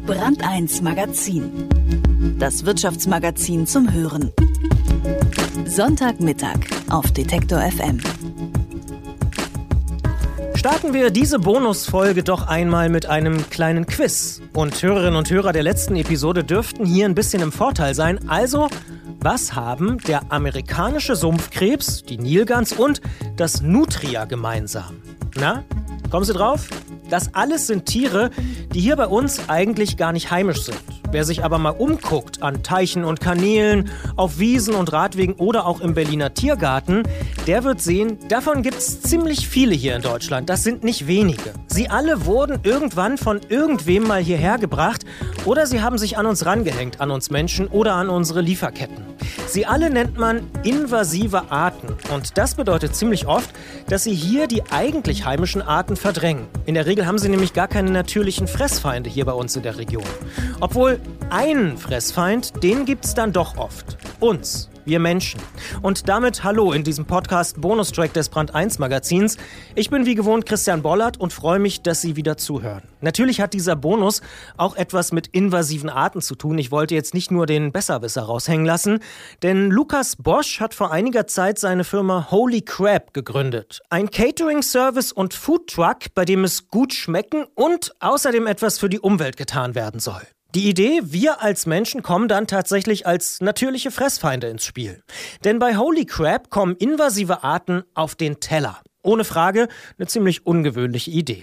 Brand 1 Magazin. Das Wirtschaftsmagazin zum Hören. Sonntagmittag auf Detektor FM. Starten wir diese Bonusfolge doch einmal mit einem kleinen Quiz. Und Hörerinnen und Hörer der letzten Episode dürften hier ein bisschen im Vorteil sein. Also, was haben der amerikanische Sumpfkrebs, die Nilgans und das Nutria gemeinsam? Na, kommen Sie drauf? Das alles sind Tiere, die hier bei uns eigentlich gar nicht heimisch sind. Wer sich aber mal umguckt an Teichen und Kanälen, auf Wiesen und Radwegen oder auch im Berliner Tiergarten, der wird sehen, davon gibt's ziemlich viele hier in Deutschland. Das sind nicht wenige. Sie alle wurden irgendwann von irgendwem mal hierher gebracht oder sie haben sich an uns rangehängt, an uns Menschen oder an unsere Lieferketten. Sie alle nennt man invasive Arten und das bedeutet ziemlich oft, dass sie hier die eigentlich heimischen Arten verdrängen. In der Regel haben sie nämlich gar keine natürlichen Fressfeinde hier bei uns in der Region. Obwohl einen Fressfeind, den gibt's dann doch oft. Uns. Wir Menschen. Und damit hallo in diesem Podcast Bonustrack des Brand 1 Magazins. Ich bin wie gewohnt Christian Bollert und freue mich, dass Sie wieder zuhören. Natürlich hat dieser Bonus auch etwas mit invasiven Arten zu tun. Ich wollte jetzt nicht nur den Besserwisser raushängen lassen, denn Lukas Bosch hat vor einiger Zeit seine Firma Holy Crab gegründet. Ein Catering-Service und Foodtruck, bei dem es gut schmecken und außerdem etwas für die Umwelt getan werden soll. Die Idee, wir als Menschen kommen dann tatsächlich als natürliche Fressfeinde ins Spiel. Denn bei Holy Crab kommen invasive Arten auf den Teller. Ohne Frage eine ziemlich ungewöhnliche Idee.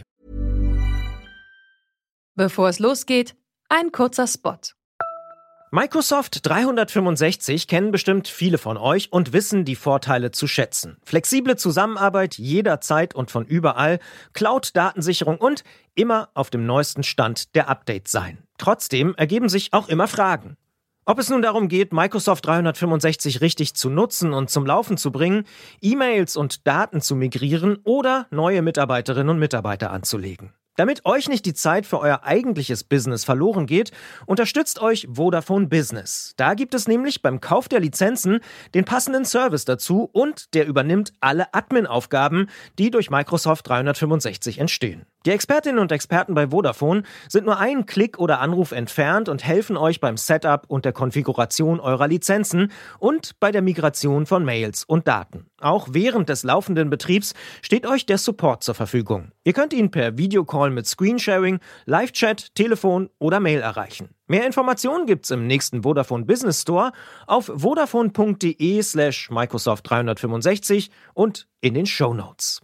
Bevor es losgeht, ein kurzer Spot. Microsoft 365 kennen bestimmt viele von euch und wissen die Vorteile zu schätzen. Flexible Zusammenarbeit jederzeit und von überall, Cloud-Datensicherung und immer auf dem neuesten Stand der Updates sein. Trotzdem ergeben sich auch immer Fragen. Ob es nun darum geht, Microsoft 365 richtig zu nutzen und zum Laufen zu bringen, E-Mails und Daten zu migrieren oder neue Mitarbeiterinnen und Mitarbeiter anzulegen. Damit euch nicht die Zeit für euer eigentliches Business verloren geht, unterstützt euch Vodafone Business. Da gibt es nämlich beim Kauf der Lizenzen den passenden Service dazu und der übernimmt alle Admin-Aufgaben, die durch Microsoft 365 entstehen. Die Expertinnen und Experten bei Vodafone sind nur einen Klick oder Anruf entfernt und helfen euch beim Setup und der Konfiguration eurer Lizenzen und bei der Migration von Mails und Daten. Auch während des laufenden Betriebs steht euch der Support zur Verfügung. Ihr könnt ihn per Videocall mit Screensharing, Live-Chat, Telefon oder Mail erreichen. Mehr Informationen gibt's im nächsten Vodafone Business Store auf vodafone.de/Microsoft 365 und in den Shownotes.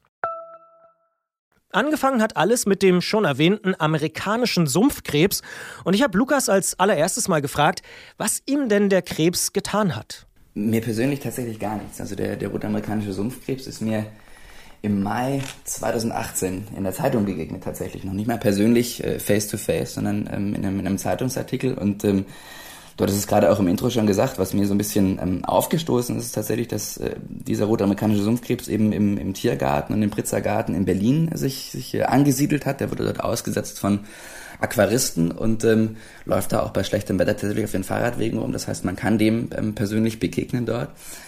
Angefangen hat alles mit dem schon erwähnten amerikanischen Sumpfkrebs und ich habe Lukas als allererstes mal gefragt, was ihm denn der Krebs getan hat. Mir persönlich tatsächlich gar nichts. Also der rote amerikanische Sumpfkrebs ist mir im Mai 2018 in der Zeitung begegnet tatsächlich. Noch nicht mal persönlich face-to-face, sondern in einem Zeitungsartikel und dort ist es gerade auch im Intro schon gesagt, was mir so ein bisschen aufgestoßen ist tatsächlich, dass dieser rote amerikanische Sumpfkrebs eben im Tiergarten und im Pritzergarten in Berlin sich angesiedelt hat. Der wurde dort ausgesetzt von Aquaristen und läuft da auch bei schlechtem Wetter tatsächlich auf den Fahrradwegen rum. Das heißt, man kann dem persönlich begegnen dort.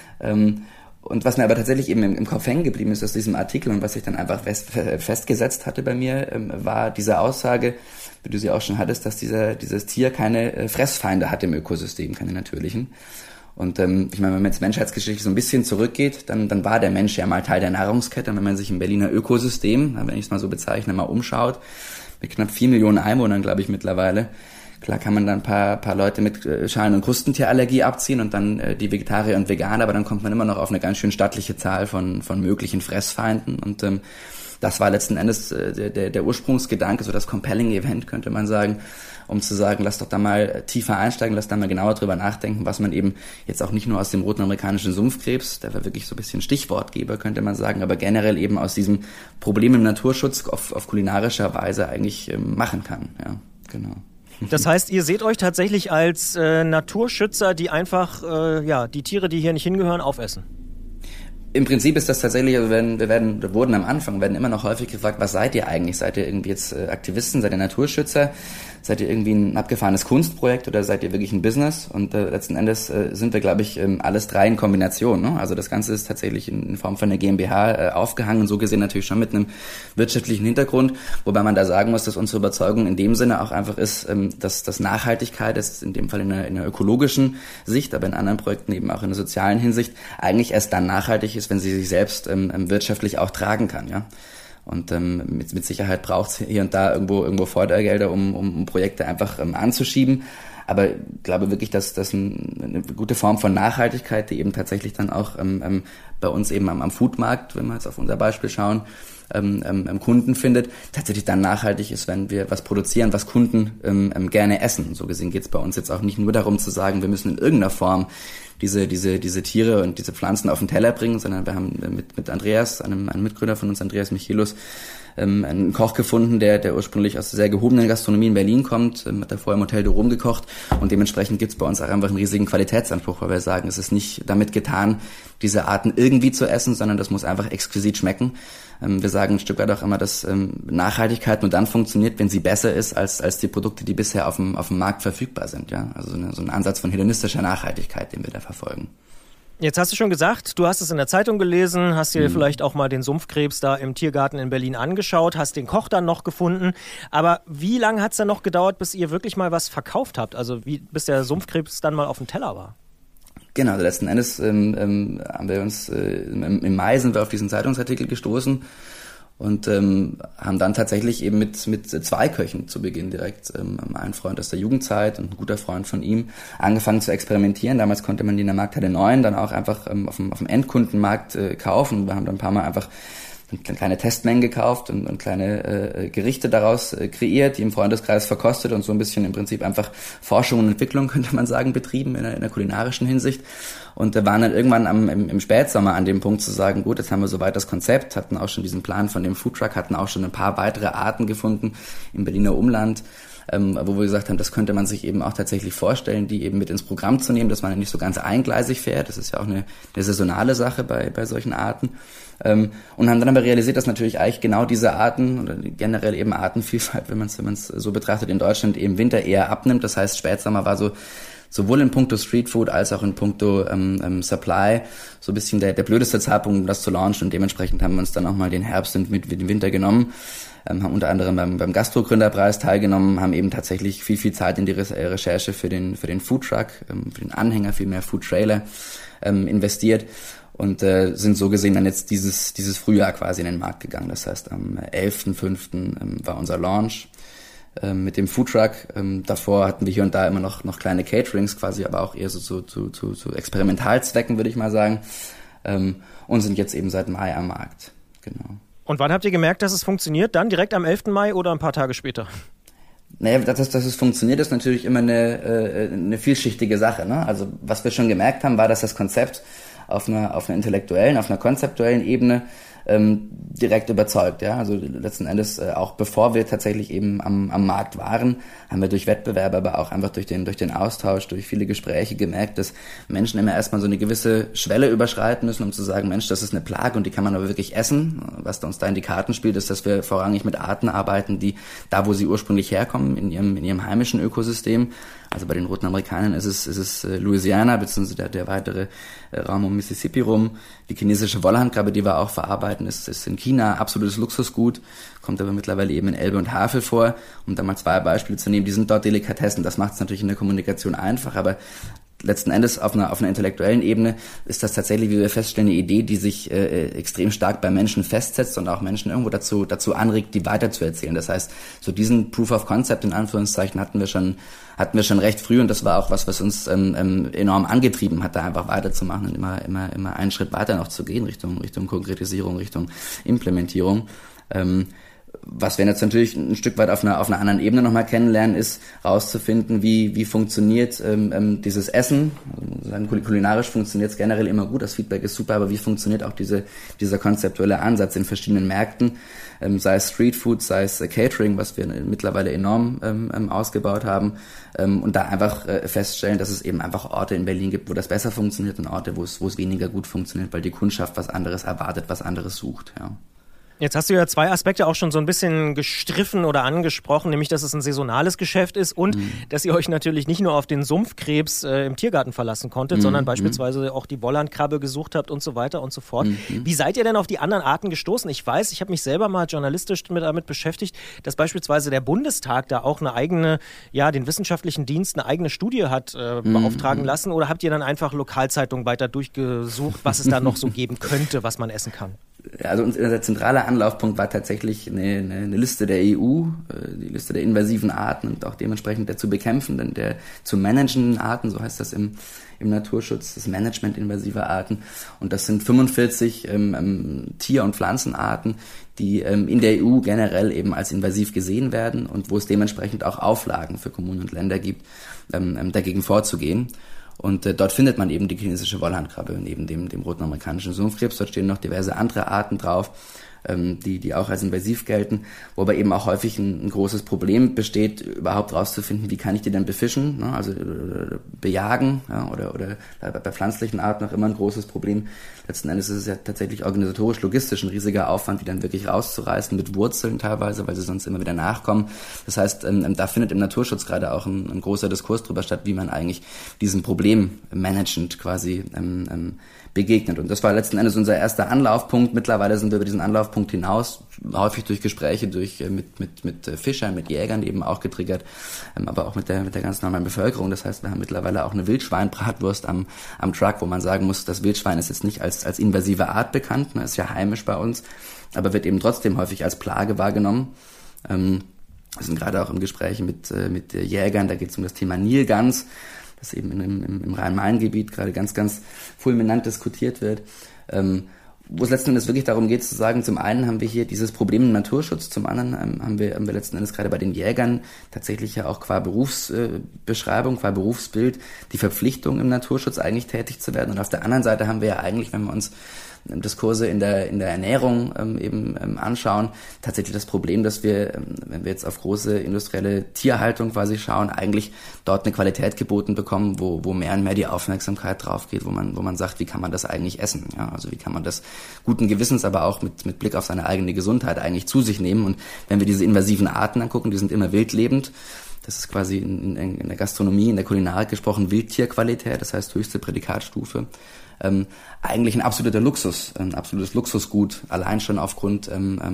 Und was mir aber tatsächlich eben im Kopf hängen geblieben ist aus diesem Artikel und was sich dann einfach festgesetzt hatte bei mir, war diese Aussage, wie du sie auch schon hattest, dass dieses Tier keine Fressfeinde hat im Ökosystem, keine natürlichen. Und ich meine, wenn man jetzt menschheitsgeschichtlich so ein bisschen zurückgeht, dann war der Mensch ja mal Teil der Nahrungskette. Und wenn man sich im Berliner Ökosystem, wenn ich es mal so bezeichne, mal umschaut, mit knapp 4 Millionen Einwohnern, glaube ich, mittlerweile, klar kann man dann ein paar Leute mit Schalen- und Krustentierallergie abziehen und dann die Vegetarier und Veganer, aber dann kommt man immer noch auf eine ganz schön stattliche Zahl von möglichen Fressfeinden und das war letzten Endes der Ursprungsgedanke, so das Compelling Event, könnte man sagen, um zu sagen, lass doch da mal tiefer einsteigen, lass da mal genauer drüber nachdenken, was man eben jetzt auch nicht nur aus dem roten amerikanischen Sumpfkrebs, der war wirklich so ein bisschen Stichwortgeber, könnte man sagen, aber generell eben aus diesem Problem im Naturschutz auf kulinarischer Weise eigentlich machen kann. Ja, genau. Das heißt, ihr seht euch tatsächlich als Naturschützer, die einfach die Tiere, die hier nicht hingehören, aufessen? Im Prinzip ist das tatsächlich, also wir wurden am Anfang immer noch häufig gefragt, was seid ihr eigentlich? Seid ihr irgendwie jetzt Aktivisten, seid ihr Naturschützer? Seid ihr irgendwie ein abgefahrenes Kunstprojekt oder seid ihr wirklich ein Business? Und letzten Endes sind wir, glaube ich, alles drei in Kombination. Ne? Also das Ganze ist tatsächlich in Form von einer GmbH aufgehangen, so gesehen natürlich schon mit einem wirtschaftlichen Hintergrund, wobei man da sagen muss, dass unsere Überzeugung in dem Sinne auch einfach ist, dass Nachhaltigkeit ist, in dem Fall in einer ökologischen Sicht, aber in anderen Projekten eben auch in einer sozialen Hinsicht, eigentlich erst dann nachhaltig ist, wenn sie sich selbst wirtschaftlich auch tragen kann, ja. Und mit Sicherheit braucht es hier und da irgendwo Fördergelder, um Projekte einfach anzuschieben. Aber ich glaube wirklich, dass das eine gute Form von Nachhaltigkeit, die eben tatsächlich dann auch bei uns eben am Foodmarkt, wenn wir jetzt auf unser Beispiel schauen, Kunden findet, tatsächlich dann nachhaltig ist, wenn wir was produzieren, was Kunden gerne essen. So gesehen geht es bei uns jetzt auch nicht nur darum zu sagen, wir müssen in irgendeiner Form diese Tiere und diese Pflanzen auf den Teller bringen, sondern wir haben mit Andreas, einem Mitgründer von uns, Andreas Michelos, einen Koch gefunden, der ursprünglich aus sehr gehobenen Gastronomie in Berlin kommt, hat da vorher im Hotel de Rom gekocht und dementsprechend gibt's bei uns auch einfach einen riesigen Qualitätsanspruch, weil wir sagen, es ist nicht damit getan, diese Arten irgendwie zu essen, sondern das muss einfach exquisit schmecken. Wir sagen ein Stück weit auch immer, dass Nachhaltigkeit nur dann funktioniert, wenn sie besser ist als die Produkte, die bisher auf dem Markt verfügbar sind. Ja, also so ein Ansatz von hedonistischer Nachhaltigkeit, den wir da verfolgen. Jetzt hast du schon gesagt, du hast es in der Zeitung gelesen, hast dir vielleicht auch mal den Sumpfkrebs da im Tiergarten in Berlin angeschaut, hast den Koch dann noch gefunden. Aber wie lange hat es dann noch gedauert, bis ihr wirklich mal was verkauft habt? Also bis der Sumpfkrebs dann mal auf dem Teller war? Genau, also letzten Endes haben wir uns im Mai sind wir auf diesen Zeitungsartikel gestoßen und haben dann tatsächlich eben mit zwei Köchen zu Beginn direkt, ein Freund aus der Jugendzeit und ein guter Freund von ihm, angefangen zu experimentieren. Damals konnte man die in der Markthalle 9 dann auch einfach auf dem Endkundenmarkt kaufen. Wir haben dann ein paar Mal einfach kleine Testmengen gekauft und kleine Gerichte daraus kreiert, die im Freundeskreis verkostet und so ein bisschen im Prinzip einfach Forschung und Entwicklung, könnte man sagen, betrieben in der kulinarischen Hinsicht. Und waren dann irgendwann im Spätsommer an dem Punkt zu sagen, gut, jetzt haben wir soweit das Konzept, hatten auch schon diesen Plan von dem Foodtruck, hatten auch schon ein paar weitere Arten gefunden im Berliner Umland, wo wir gesagt haben, das könnte man sich eben auch tatsächlich vorstellen, die eben mit ins Programm zu nehmen, dass man nicht so ganz eingleisig fährt. Das ist ja auch eine saisonale Sache bei solchen Arten. Und haben dann aber realisiert, dass natürlich eigentlich genau diese Arten oder generell eben Artenvielfalt, wenn man es so betrachtet, in Deutschland eben Winter eher abnimmt. Das heißt, Spätsommer war so sowohl in puncto Streetfood als auch in puncto Supply so ein bisschen der blödeste Zeitpunkt, um das zu launchen. Und dementsprechend haben wir uns dann auch mal den Herbst und mit den Winter genommen, haben unter anderem beim Gastro-Gründerpreis teilgenommen, haben eben tatsächlich viel Zeit in die Recherche für den Foodtruck, für den Anhänger, vielmehr Food-Trailer investiert. Und sind so gesehen dann jetzt dieses Frühjahr quasi in den Markt gegangen. Das heißt, am 11.05. War unser Launch mit dem Foodtruck. Davor hatten wir hier und da immer noch kleine Caterings quasi, aber auch eher so zu Experimentalzwecken, würde ich mal sagen. Und sind jetzt eben seit Mai am Markt. Genau. Und wann habt ihr gemerkt, dass es funktioniert? Dann direkt am 11. Mai oder ein paar Tage später? Naja, dass es funktioniert, ist natürlich immer eine vielschichtige Sache. Ne? Also was wir schon gemerkt haben, war, dass das Konzept auf einer intellektuellen, auf einer konzeptuellen Ebene direkt überzeugt, ja. Also letzten Endes, auch bevor wir tatsächlich eben am Markt waren, haben wir durch Wettbewerbe, aber auch einfach durch den Austausch, durch viele Gespräche gemerkt, dass Menschen immer erstmal so eine gewisse Schwelle überschreiten müssen, um zu sagen, Mensch, das ist eine Plage und die kann man aber wirklich essen. Was uns da in die Karten spielt, ist, dass wir vorrangig mit Arten arbeiten, die da, wo sie ursprünglich herkommen, in ihrem heimischen Ökosystem. Also bei den Roten Amerikanern ist es Louisiana, beziehungsweise der weitere Raum um Mississippi rum. Die chinesische Wollhandkrabbe, die wir auch verarbeiten, ist in China absolutes Luxusgut, kommt aber mittlerweile eben in Elbe und Havel vor. Um da mal zwei Beispiele zu nehmen, die sind dort Delikatessen. Das macht es natürlich in der Kommunikation einfach, aber letzten Endes auf einer intellektuellen Ebene ist das tatsächlich, wie wir feststellen, eine Idee, die sich extrem stark bei Menschen festsetzt und auch Menschen irgendwo dazu anregt, die weiterzuerzählen. Das heißt, so diesen Proof of Concept in Anführungszeichen hatten wir schon recht früh und das war auch was uns enorm angetrieben hat, da einfach weiterzumachen und immer einen Schritt weiter noch zu gehen Richtung Konkretisierung, Richtung Implementierung. Was wir jetzt natürlich ein Stück weit auf einer anderen Ebene nochmal kennenlernen, ist rauszufinden, wie funktioniert dieses Essen. Also kulinarisch funktioniert es generell immer gut, das Feedback ist super, aber wie funktioniert auch dieser konzeptuelle Ansatz in verschiedenen Märkten, sei es Streetfood, sei es Catering, was wir mittlerweile enorm ausgebaut haben, und da einfach feststellen, dass es eben einfach Orte in Berlin gibt, wo das besser funktioniert und Orte, wo es weniger gut funktioniert, weil die Kundschaft was anderes erwartet, was anderes sucht, ja. Jetzt hast du ja 2 Aspekte auch schon so ein bisschen gestriffen oder angesprochen, nämlich, dass es ein saisonales Geschäft ist und dass ihr euch natürlich nicht nur auf den Sumpfkrebs im Tiergarten verlassen konntet, sondern beispielsweise auch die Wollandkrabbe gesucht habt und so weiter und so fort. Wie seid ihr denn auf die anderen Arten gestoßen? Ich weiß, ich habe mich selber mal journalistisch damit beschäftigt, dass beispielsweise der Bundestag da auch eine eigene, den wissenschaftlichen Dienst, eine eigene Studie hat beauftragen lassen, oder habt ihr dann einfach Lokalzeitungen weiter durchgesucht, was es da noch so geben könnte, was man essen kann? Also unser zentraler Anlaufpunkt war tatsächlich eine Liste der EU, die Liste der invasiven Arten und auch dementsprechend der zu bekämpfenden, der zu managenden Arten, so heißt das im Naturschutz, das Management invasiver Arten. Und das sind 45 Tier- und Pflanzenarten, die in der EU generell eben als invasiv gesehen werden und wo es dementsprechend auch Auflagen für Kommunen und Länder gibt, dagegen vorzugehen. Und dort findet man eben die chinesische Wollhandkrabbe neben dem roten amerikanischen Sumpfkrebs. Dort stehen noch diverse andere Arten drauf, die auch als invasiv gelten, wo aber eben auch häufig ein großes Problem besteht, überhaupt rauszufinden, wie kann ich die denn befischen, ne? Also bejagen, ja, oder bei pflanzlichen Arten noch immer ein großes Problem. Letzten Endes ist es ja tatsächlich organisatorisch-logistisch ein riesiger Aufwand, die dann wirklich rauszureißen, mit Wurzeln teilweise, weil sie sonst immer wieder nachkommen. Das heißt, da findet im Naturschutz gerade auch ein großer Diskurs drüber statt, wie man eigentlich diesem Problem managend quasi begegnet. Und das war letzten Endes unser erster Anlaufpunkt. Mittlerweile sind wir über diesen Anlaufpunkt hinaus, häufig durch Gespräche mit Fischern, mit Jägern eben auch getriggert, aber auch mit der ganz normalen Bevölkerung. Das heißt, wir haben mittlerweile auch eine Wildschweinbratwurst am Truck, wo man sagen muss, das Wildschwein ist jetzt nicht als invasive Art bekannt, ne, ist ja heimisch bei uns, aber wird eben trotzdem häufig als Plage wahrgenommen. Wir sind gerade auch im Gespräch mit Jägern, da geht es um das Thema Nilgans, das eben im Rhein-Main-Gebiet gerade ganz, ganz fulminant diskutiert wird, wo es letzten Endes wirklich darum geht zu sagen, zum einen haben wir hier dieses Problem im Naturschutz, zum anderen haben wir letzten Endes gerade bei den Jägern tatsächlich ja auch qua Berufsbeschreibung, qua Berufsbild die Verpflichtung im Naturschutz eigentlich tätig zu werden. Und auf der anderen Seite haben wir ja eigentlich, wenn wir uns Diskurse in der Ernährung anschauen, tatsächlich das Problem, dass wir, wenn wir jetzt auf große industrielle Tierhaltung quasi schauen, eigentlich dort eine Qualität geboten bekommen, wo mehr und mehr die Aufmerksamkeit drauf geht, wo man sagt, wie kann man das eigentlich essen? Ja, also wie kann man das guten Gewissens, aber auch mit Blick auf seine eigene Gesundheit eigentlich zu sich nehmen? Und wenn wir diese invasiven Arten angucken, die sind immer wildlebend. Das ist quasi in der Gastronomie, in der Kulinarik gesprochen Wildtierqualität, das heißt höchste Prädikatstufe. Eigentlich ein absoluter Luxus, ein absolutes Luxusgut, allein schon aufgrund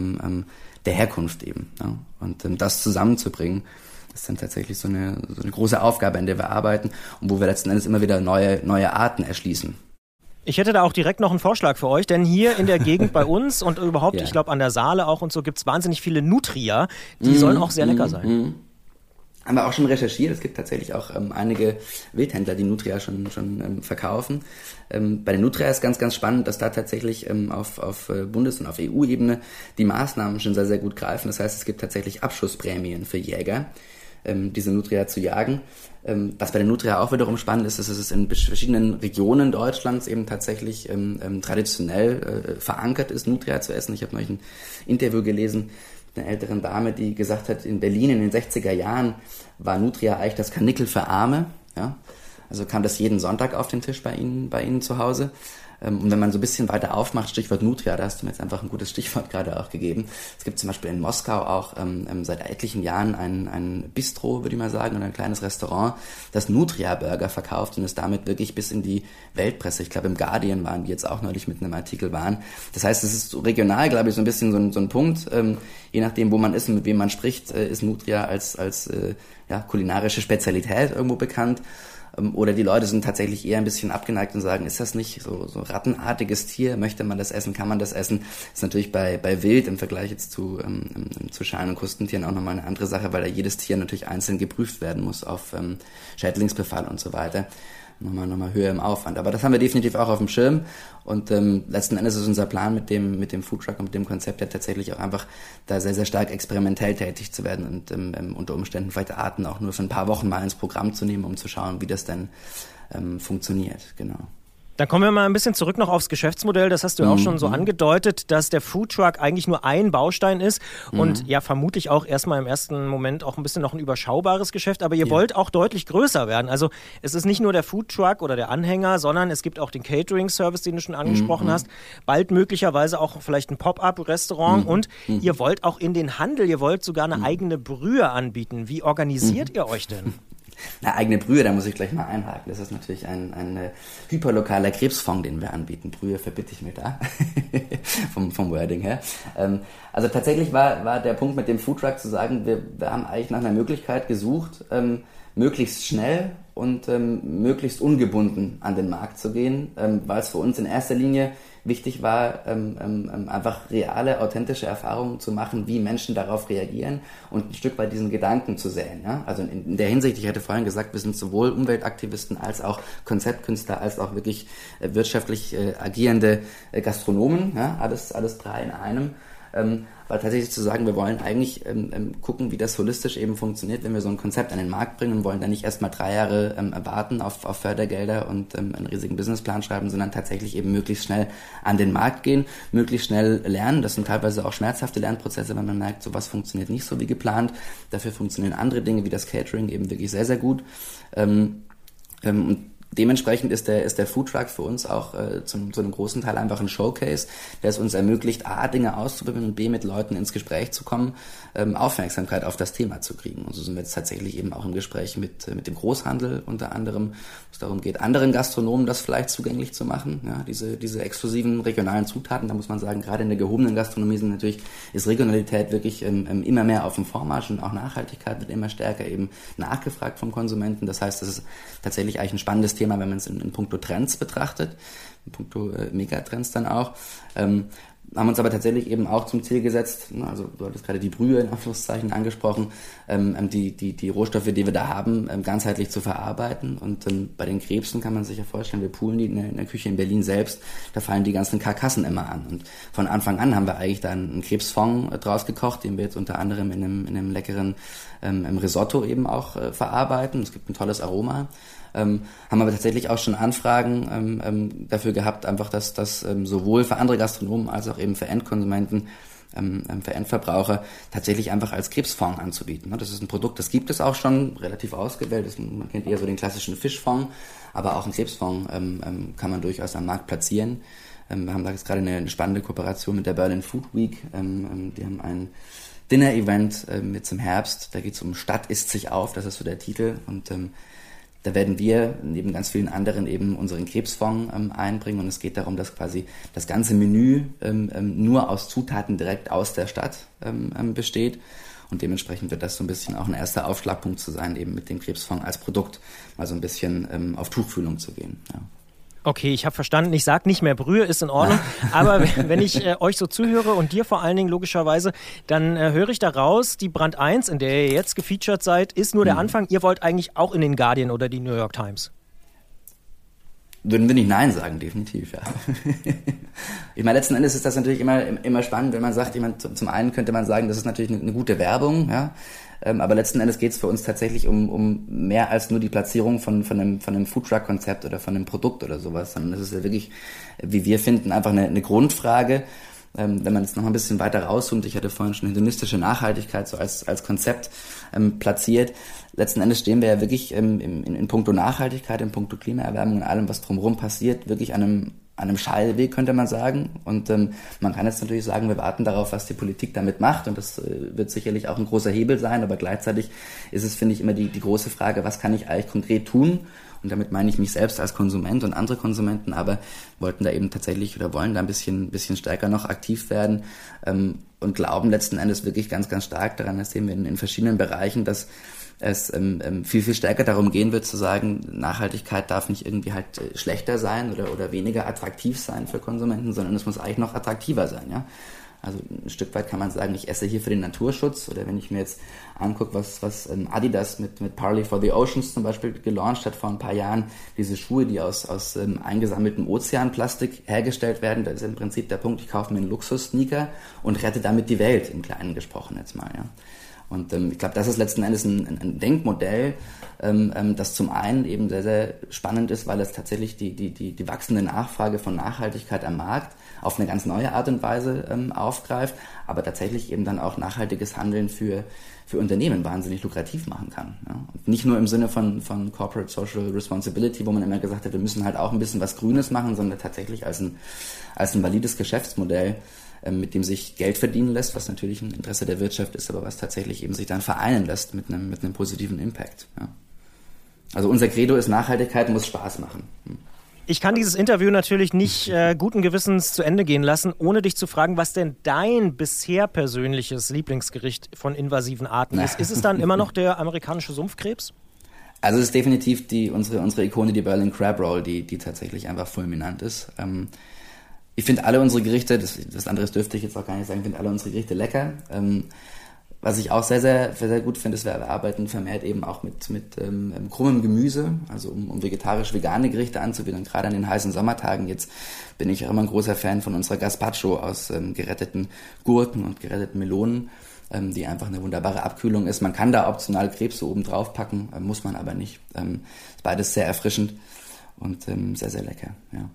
der Herkunft eben. Ja. Und das zusammenzubringen, ist dann tatsächlich so eine große Aufgabe, an der wir arbeiten und wo wir letzten Endes immer wieder neue Arten erschließen. Ich hätte da auch direkt noch einen Vorschlag für euch, denn hier in der Gegend bei uns und überhaupt, ich glaube an der Saale auch und so, gibt's wahnsinnig viele Nutria, die sollen auch sehr lecker sein. Haben wir auch schon recherchiert. Es gibt tatsächlich auch einige Wildhändler, die Nutria schon verkaufen. Bei den Nutria ist ganz, ganz spannend, dass da tatsächlich auf Bundes- und auf EU-Ebene die Maßnahmen schon sehr, sehr gut greifen. Das heißt, es gibt tatsächlich Abschussprämien für Jäger, diese Nutria zu jagen. Was bei der Nutria auch wiederum spannend ist, dass es in verschiedenen Regionen Deutschlands eben tatsächlich traditionell verankert ist, Nutria zu essen. Ich habe neulich ein Interview gelesen, einer älteren Dame, die gesagt hat, in Berlin in den 60er Jahren war Nutria eigentlich das Karnickel für Arme. Ja? Also kam das jeden Sonntag auf den Tisch bei Ihnen zu Hause. Und wenn man so ein bisschen weiter aufmacht, Stichwort Nutria, da hast du mir jetzt einfach ein gutes Stichwort gerade auch gegeben. Es gibt zum Beispiel in Moskau auch seit etlichen Jahren ein Bistro, würde ich mal sagen, und ein kleines Restaurant, das Nutria-Burger verkauft und es damit wirklich bis in die Weltpresse, ich glaube im Guardian waren die jetzt auch neulich mit einem Artikel waren. Das heißt, es ist regional, glaube ich, so ein bisschen so ein Punkt, je nachdem, wo man ist und mit wem man spricht, ist Nutria als kulinarische Spezialität irgendwo bekannt. Oder die Leute sind tatsächlich eher ein bisschen abgeneigt und sagen, ist das nicht so rattenartiges Tier? Möchte man das essen? Kann man das essen? Ist natürlich bei Wild im Vergleich jetzt zu Schalen- und Krustentieren auch nochmal eine andere Sache, weil da jedes Tier natürlich einzeln geprüft werden muss auf Schädlingsbefall und so weiter. nochmal höher im Aufwand. Aber das haben wir definitiv auch auf dem Schirm und letzten Endes ist unser Plan mit dem Foodtruck und mit dem Konzept ja tatsächlich auch einfach da sehr, sehr stark experimentell tätig zu werden und unter Umständen vielleicht Arten auch nur für ein paar Wochen mal ins Programm zu nehmen, um zu schauen, wie das denn funktioniert, genau. Dann kommen wir mal ein bisschen zurück noch aufs Geschäftsmodell. Das hast du auch schon so angedeutet, dass der Foodtruck eigentlich nur ein Baustein ist und ja vermutlich auch erstmal im ersten Moment auch ein bisschen noch ein überschaubares Geschäft. Aber ihr wollt auch deutlich größer werden. Also es ist nicht nur der Foodtruck oder der Anhänger, sondern es gibt auch den Catering-Service, den du schon angesprochen hast. Bald möglicherweise auch vielleicht ein Pop-up-Restaurant und ihr wollt auch in den Handel, ihr wollt sogar eine eigene Brühe anbieten. Wie organisiert ihr euch denn? Eine eigene Brühe, da muss ich gleich mal einhaken. Das ist natürlich ein hyperlokaler Krebsfonds, den wir anbieten. Brühe verbitte ich mir da, vom Wording her. Also tatsächlich war der Punkt mit dem Foodtruck zu sagen, wir haben eigentlich nach einer Möglichkeit gesucht, möglichst schnell und möglichst ungebunden an den Markt zu gehen, weil es für uns in erster Linie wichtig war, einfach reale, authentische Erfahrungen zu machen, wie Menschen darauf reagieren und ein Stück weit diesen Gedanken zu säen. Ja? Also in der Hinsicht, ich hatte vorhin gesagt, wir sind sowohl Umweltaktivisten als auch Konzeptkünstler, als auch wirklich wirtschaftlich agierende Gastronomen, ja? alles drei in einem. Weil tatsächlich zu sagen, wir wollen eigentlich gucken, wie das holistisch eben funktioniert, wenn wir so ein Konzept an den Markt bringen und wollen dann nicht erstmal 3 Jahre warten auf Fördergelder und einen riesigen Businessplan schreiben, sondern tatsächlich eben möglichst schnell an den Markt gehen, möglichst schnell lernen. Das sind teilweise auch schmerzhafte Lernprozesse, wenn man merkt, sowas funktioniert nicht so wie geplant. Dafür funktionieren andere Dinge wie das Catering eben wirklich sehr, sehr gut. Und dementsprechend ist der Foodtruck für uns auch zu einem großen Teil einfach ein Showcase, der es uns ermöglicht, A, Dinge auszuprobieren und B, mit Leuten ins Gespräch zu kommen, Aufmerksamkeit auf das Thema zu kriegen. Und so sind wir jetzt tatsächlich eben auch im Gespräch mit dem Großhandel unter anderem, wo es darum geht, anderen Gastronomen das vielleicht zugänglich zu machen. Ja, diese exklusiven regionalen Zutaten, da muss man sagen, gerade in der gehobenen Gastronomie ist Regionalität wirklich immer mehr auf dem Vormarsch und auch Nachhaltigkeit wird immer stärker eben nachgefragt vom Konsumenten. Das heißt, das ist tatsächlich eigentlich ein spannendes Thema, wenn man es in puncto Trends betrachtet, in puncto Megatrends dann auch. Haben uns aber tatsächlich eben auch zum Ziel gesetzt, also du hattest gerade die Brühe in Anführungszeichen angesprochen, die Rohstoffe, die wir da haben, ganzheitlich zu verarbeiten. Und bei den Krebsen kann man sich ja vorstellen, wir poolen die in der Küche in Berlin selbst, da fallen die ganzen Karkassen immer an. Und von Anfang an haben wir eigentlich da einen Krebsfond draus gekocht, den wir jetzt unter anderem in einem leckeren Risotto eben auch verarbeiten. Es gibt ein tolles Aroma. Haben aber tatsächlich auch schon Anfragen dafür gehabt, einfach, dass das sowohl für andere Gastronomen als auch eben für Endkonsumenten, für Endverbraucher tatsächlich einfach als Krebsfond anzubieten. Das ist ein Produkt, das gibt es auch schon, relativ ausgewählt. Man kennt eher so den klassischen Fischfond, aber auch einen Krebsfond kann man durchaus am Markt platzieren. Wir haben da jetzt gerade eine spannende Kooperation mit der Berlin Food Week. Die haben ein Dinner-Event jetzt im Herbst. Da geht es um Stadt isst sich auf, das ist so der Titel. Und da werden wir neben ganz vielen anderen eben unseren Krebsfond einbringen und es geht darum, dass quasi das ganze Menü nur aus Zutaten direkt aus der Stadt besteht und dementsprechend wird das so ein bisschen auch ein erster Aufschlagpunkt zu sein, eben mit dem Krebsfond als Produkt mal so ein bisschen auf Tuchfühlung zu gehen. Ja. Okay, ich habe verstanden. Ich sage nicht mehr Brühe, ist in Ordnung. Aber wenn ich euch so zuhöre und dir vor allen Dingen logischerweise, dann höre ich daraus, die Brand 1, in der ihr jetzt gefeatured seid, ist nur der Anfang. Ihr wollt eigentlich auch in den Guardian oder die New York Times. Würden wir nicht Nein sagen, definitiv, ja. Ich meine, letzten Endes ist das natürlich immer spannend, wenn man sagt, zum einen könnte man sagen, das ist natürlich eine gute Werbung, ja. Aber letzten Endes geht es für uns tatsächlich um mehr als nur die Platzierung von einem Foodtruck-Konzept oder von einem Produkt oder sowas, sondern das ist ja wirklich, wie wir finden, einfach eine Grundfrage. Wenn man jetzt noch ein bisschen weiter rauszoomt, ich hatte vorhin schon hedonistische Nachhaltigkeit so als Konzept platziert. Letzten Endes stehen wir ja wirklich in puncto Nachhaltigkeit, in puncto Klimaerwärmung und allem, was drumherum passiert, wirklich an einem Scheideweg, könnte man sagen. Und man kann jetzt natürlich sagen, wir warten darauf, was die Politik damit macht. Und das wird sicherlich auch ein großer Hebel sein. Aber gleichzeitig ist es, finde ich, immer die große Frage, was kann ich eigentlich konkret tun? Und damit meine ich mich selbst als Konsument und andere Konsumenten, aber wollten da eben tatsächlich oder wollen da ein bisschen stärker noch aktiv werden und glauben letzten Endes wirklich ganz, ganz stark daran, das sehen wir in verschiedenen Bereichen, dass es viel, viel stärker darum gehen wird zu sagen, Nachhaltigkeit darf nicht irgendwie halt schlechter sein oder weniger attraktiv sein für Konsumenten, sondern es muss eigentlich noch attraktiver sein, ja. Also ein Stück weit kann man sagen, ich esse hier für den Naturschutz. Oder wenn ich mir jetzt angucke, was Adidas mit Parley for the Oceans zum Beispiel gelauncht hat vor ein paar Jahren, diese Schuhe, die aus eingesammeltem Ozeanplastik hergestellt werden, da ist im Prinzip der Punkt, ich kaufe mir einen Luxus-Sneaker und rette damit die Welt, im Kleinen gesprochen jetzt mal. Ja. Und ich glaube, das ist letzten Endes ein Denkmodell, das zum einen eben sehr, sehr spannend ist, weil es tatsächlich die wachsende Nachfrage von Nachhaltigkeit am Markt auf eine ganz neue Art und Weise aufgreift, aber tatsächlich eben dann auch nachhaltiges Handeln für Unternehmen wahnsinnig lukrativ machen kann. Ja. Und nicht nur im Sinne von Corporate Social Responsibility, wo man immer gesagt hat, wir müssen halt auch ein bisschen was Grünes machen, sondern tatsächlich als ein valides Geschäftsmodell, mit dem sich Geld verdienen lässt, was natürlich ein Interesse der Wirtschaft ist, aber was tatsächlich eben sich dann vereinen lässt mit einem positiven Impact. Ja. Also unser Credo ist, Nachhaltigkeit muss Spaß machen. Ich kann dieses Interview natürlich nicht guten Gewissens zu Ende gehen lassen, ohne dich zu fragen, was denn dein bisher persönliches Lieblingsgericht von invasiven Arten ist. Ist es dann immer noch der amerikanische Sumpfkrebs? Also es ist definitiv unsere Ikone, die Berlin Crab Roll, die tatsächlich einfach fulminant ist. Ich finde alle unsere Gerichte, das anderes dürfte ich jetzt auch gar nicht sagen, ich finde alle unsere Gerichte lecker. Was ich auch sehr, sehr, sehr gut finde, ist, wir arbeiten vermehrt eben auch mit krummem Gemüse, also um vegetarisch-vegane Gerichte anzubieten. Und gerade an den heißen Sommertagen jetzt bin ich auch immer ein großer Fan von unserer Gazpacho aus geretteten Gurken und geretteten Melonen, die einfach eine wunderbare Abkühlung ist. Man kann da optional Krebs so oben drauf packen, muss man aber nicht. Ist beides sehr erfrischend und sehr, sehr lecker, ja.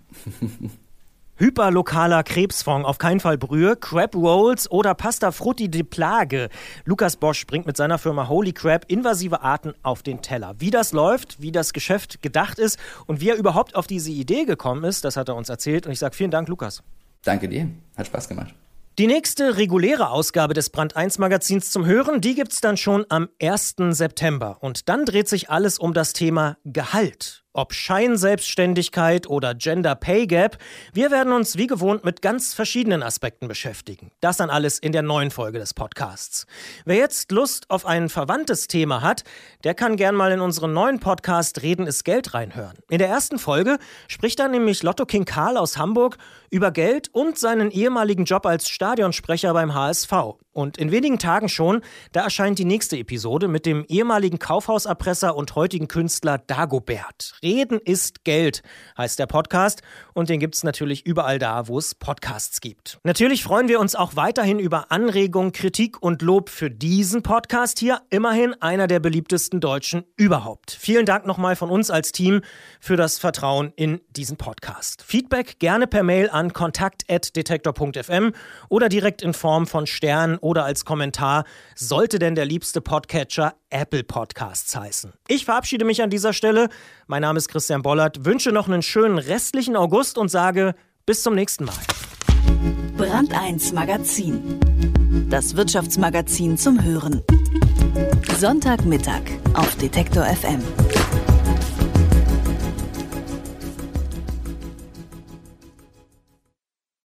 Hyperlokaler Krebsfond, auf keinen Fall Brühe, Crab Rolls oder Pasta Frutti de Plage. Lukas Bosch bringt mit seiner Firma Holy Crab invasive Arten auf den Teller. Wie das läuft, wie das Geschäft gedacht ist und wie er überhaupt auf diese Idee gekommen ist, das hat er uns erzählt. Und ich sage vielen Dank, Lukas. Danke dir, hat Spaß gemacht. Die nächste reguläre Ausgabe des Brand 1 Magazins zum Hören, die gibt's dann schon am 1. September. Und dann dreht sich alles um das Thema Gehalt. Ob Scheinselbstständigkeit oder Gender Pay Gap, wir werden uns wie gewohnt mit ganz verschiedenen Aspekten beschäftigen. Das dann alles in der neuen Folge des Podcasts. Wer jetzt Lust auf ein verwandtes Thema hat, der kann gern mal in unseren neuen Podcast Reden ist Geld reinhören. In der ersten Folge spricht dann nämlich Lotto King Karl aus Hamburg über Geld und seinen ehemaligen Job als Stadionsprecher beim HSV. Und in wenigen Tagen schon, da erscheint die nächste Episode mit dem ehemaligen Kaufhauserpresser und heutigen Künstler Dagobert. Reden ist Geld, heißt der Podcast. Und den gibt's natürlich überall da, wo es Podcasts gibt. Natürlich freuen wir uns auch weiterhin über Anregungen, Kritik und Lob für diesen Podcast hier. Immerhin einer der beliebtesten Deutschen überhaupt. Vielen Dank nochmal von uns als Team für das Vertrauen in diesen Podcast. Feedback gerne per Mail an kontakt@detektor.fm oder direkt in Form von Sternen oder als Kommentar, sollte denn der liebste Podcatcher Apple Podcasts heißen. Ich verabschiede mich an dieser Stelle. Mein Name ist Christian Bollert, wünsche noch einen schönen restlichen August und sage bis zum nächsten Mal. Brand 1 Magazin. Das Wirtschaftsmagazin zum Hören. Sonntagmittag auf Detektor FM.